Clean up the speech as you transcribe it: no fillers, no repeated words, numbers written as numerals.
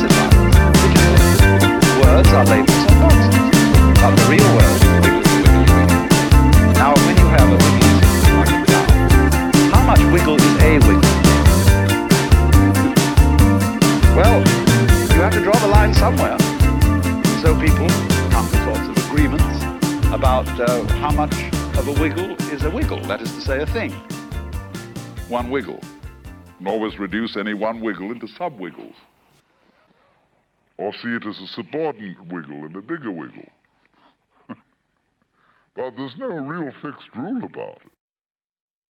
classified digitally. Words are labels and nonsense, but the real world is wiggly. Now, when you have a wiggly system like a cow, how much wiggle is a wiggle? Well, you have to draw the line somewhere. So people come to sorts of agreements about how much of a wiggle is a wiggle, that is to say, a thing. One wiggle. And always reduce any one wiggle into sub-wiggles. Or see it as a subordinate wiggle and a bigger wiggle. But there's no real fixed rule about it.